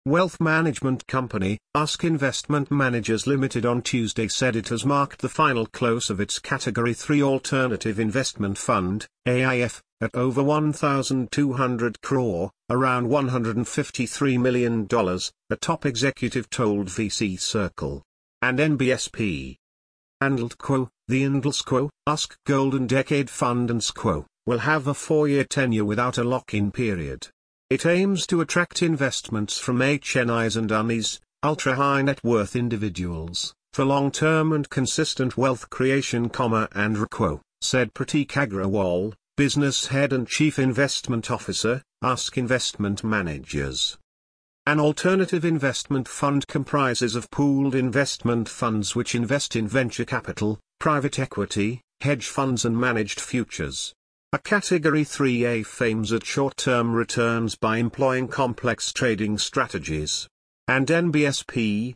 Wealth management company, ASK Investment Managers Limited on Tuesday said it has marked the final close of its Category 3 Alternative Investment Fund, AIF, at over 1,200 crore, around $153 million, a top executive told VC Circle. And NBSP. AndLTCO, the AndLTCO, ASK Golden Decade Fund and SCO, will have a 4-year tenure without a lock-in period. It aims to attract investments from HNIs and UNIs, ultra-high net worth individuals, for long-term and consistent wealth creation, and RCO, said Pratik Agrawal, Business Head and Chief Investment Officer, ASK Investment Managers. An alternative investment fund comprises of pooled investment funds which invest in venture capital, private equity, hedge funds and managed futures. A Category 3 AIF aims at short-term returns by employing complex trading strategies. And NBSP.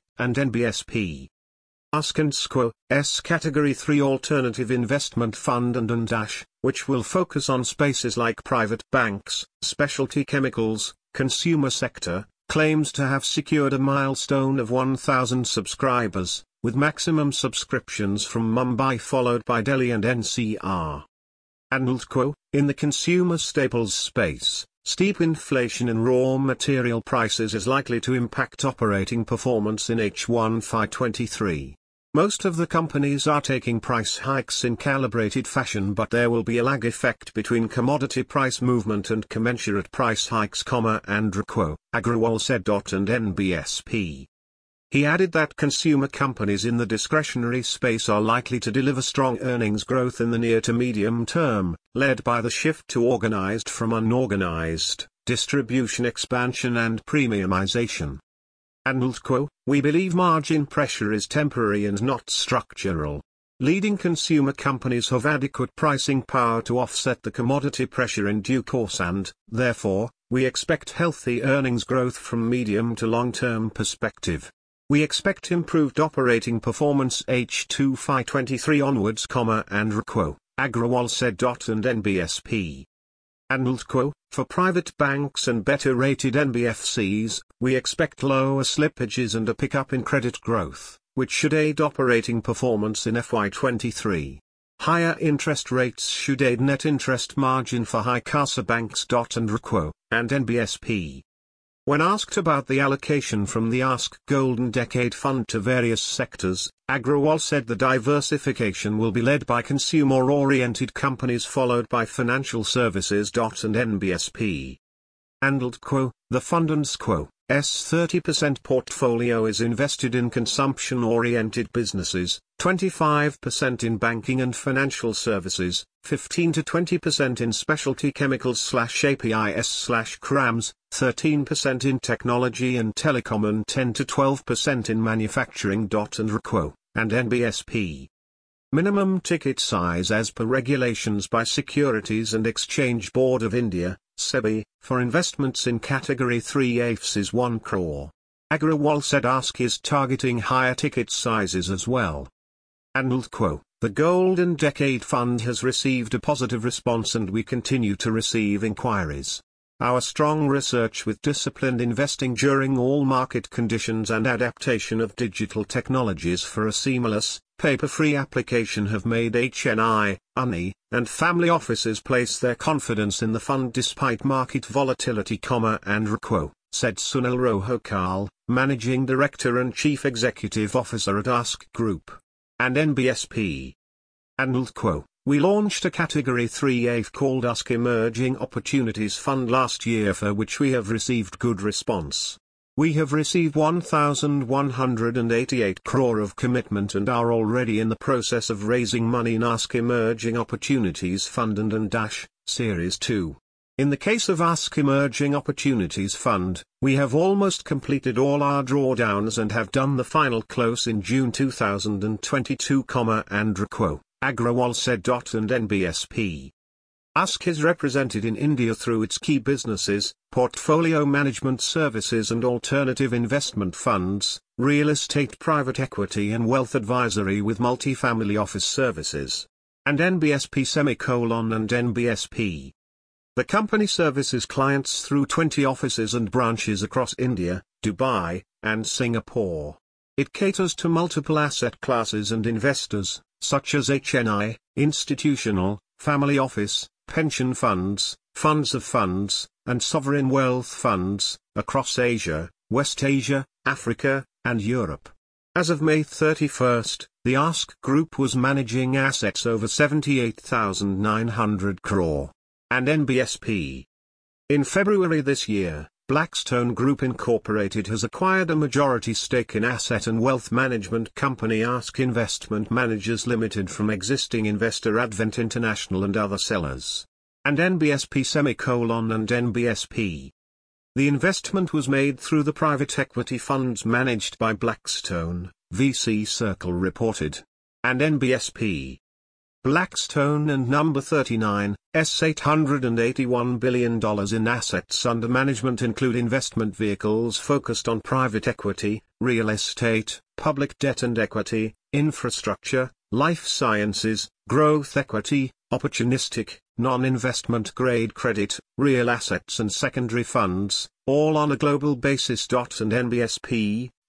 ASK and SCO's Category 3 Alternative Investment Fund and DASH, which will focus on spaces like private banks, specialty chemicals, consumer sector, claims to have secured a milestone of 1,000 subscribers, with maximum subscriptions from Mumbai followed by Delhi and NCR. AndLTCO, in the consumer staples space, steep inflation in raw material prices is likely to impact operating performance in H1 FY23. Most of the companies are taking price hikes in calibrated fashion, but there will be a lag effect between commodity price movement and commensurate price hikes, and RCO, Agrawal said. And NBSP. He added that consumer companies in the discretionary space are likely to deliver strong earnings growth in the near to medium term, led by the shift to organized from unorganized, distribution expansion and premiumization. AndLTCO, we believe margin pressure is temporary and not structural. Leading consumer companies have adequate pricing power to offset the commodity pressure in due course and, therefore, we expect healthy earnings growth from medium to long-term perspective. We expect improved operating performance H2 FY23 onwards, and RCO, Agrawal said. And NBSP. AndLTCO, for private banks and better-rated NBFCs, we expect lower slippages and a pickup in credit growth, which should aid operating performance in FY23. Higher interest rates should aid net interest margin for high CASA banks. And RCO, and NBSP. When asked about the allocation from the ASK Golden Decade Fund to various sectors, Agrawal said the diversification will be led by consumer-oriented companies followed by financial services. And NBSP. AndLTCO, the fund and SCO's 30% portfolio is invested in consumption-oriented businesses, 25% in banking and financial services, 15 to 20% in specialty chemicals/APIs/CRAMS, 13% in technology and telecom and 10 to 12% in manufacturing. And RCO, and NBSP. Minimum ticket size as per regulations by Securities and Exchange Board of India, SEBI, for investments in Category 3 AIFs is 1 crore. Agrawal said ASK is targeting higher ticket sizes as well. AndLTCO, the Golden Decade Fund has received a positive response and we continue to receive inquiries. Our strong research with disciplined investing during all market conditions and adaptation of digital technologies for a seamless, paper-free application have made HNI, UNI, and family offices place their confidence in the fund despite market volatility, and RCO, said Sunil Rohakal, Managing Director and Chief Executive Officer at ASK Group. And NBSP. AndLTCO, we launched a Category 3 AIF called ASK Emerging Opportunities Fund last year, for which we have received good response. We have received 1,188 crore of commitment and are already in the process of raising money in ASK Emerging Opportunities Fund and DASH, Series 2. In the case of ASK Emerging Opportunities Fund, we have almost completed all our drawdowns and have done the final close in June 2022, and RCO, Agrawal said. And NBSP. ASK is represented in India through its key businesses, portfolio management services and alternative investment funds, real estate, private equity and wealth advisory with multi-family office services. And NBSP. And NBSP. The company services clients through 20 offices and branches across India, Dubai, and Singapore. It caters to multiple asset classes and investors, such as HNI, institutional, family office, pension funds, funds of funds, and sovereign wealth funds, across Asia, West Asia, Africa, and Europe. As of May 31, the ASK Group was managing assets over 78,900 crore. And NBSP. In February this year, Blackstone Group Incorporated has acquired a majority stake in asset and wealth management company ASK Investment Managers Limited from existing investor Advent International and other sellers. And NBSP and NBSP. The investment was made through the private equity funds managed by Blackstone, VC Circle reported. And NBSP. Blackstone and Number 39, $881 billion in assets under management include investment vehicles focused on private equity, real estate, public debt and equity, infrastructure, life sciences, growth equity, opportunistic, non-investment grade credit, real assets and secondary funds, all on a global basis. And NBSP,